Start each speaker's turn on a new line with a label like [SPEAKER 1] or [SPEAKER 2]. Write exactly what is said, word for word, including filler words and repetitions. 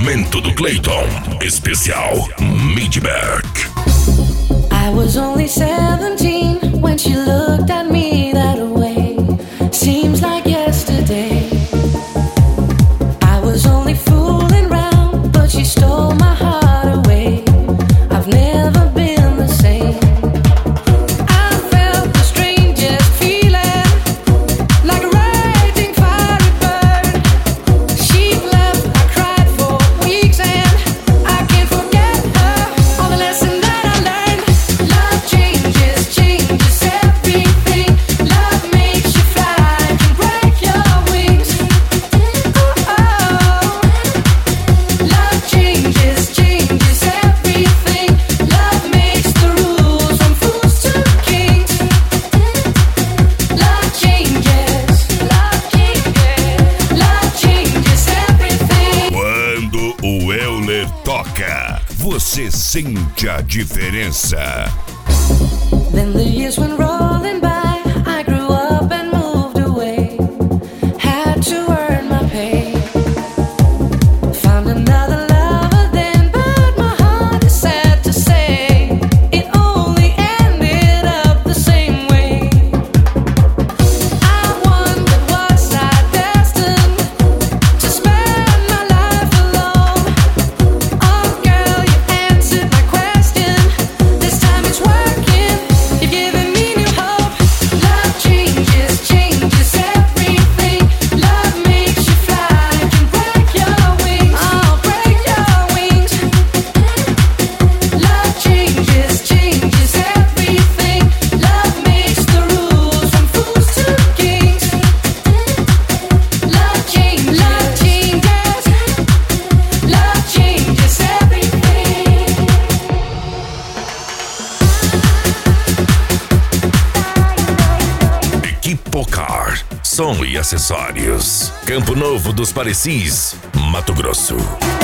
[SPEAKER 1] Momento do Clayton. Especial Midback.
[SPEAKER 2] I was only seventeen when she looked at me that way. Seems like yesterday. I was only fooling around, but she stole my heart away. I've never been the same. I felt the strangest feeling, like a raging fiery burn. She left, I cried for weeks, and I can't forget her. All the lessons that I learned. Love changes, changes everything. Love makes you fly, can break your wings. Oh, oh. Love changes, changes everything. Love makes the rules from fools to kings. Love changes, love changes, love changes everything.
[SPEAKER 1] Quando o Euler toca, você sente a diferença.
[SPEAKER 2] Then the years went rolling by. I grew up and moved away. Had to earn my pay. Found another lover then, but my heart is sad to say it only ended up the same way. I wondered, was I destined to spend my life alone? Oh girl, you answered my question. This time it's working. You've given me new hope. Love changes, changes everything. Love makes you fly, can break your wings. Oh, break your wings. Love changes, changes everything. Love makes the rules from fools to kings. Love changes, love changes, love changes everything.
[SPEAKER 1] Equipocar. Som e acessórios. Campo Novo dos Parecis, Mato Grosso.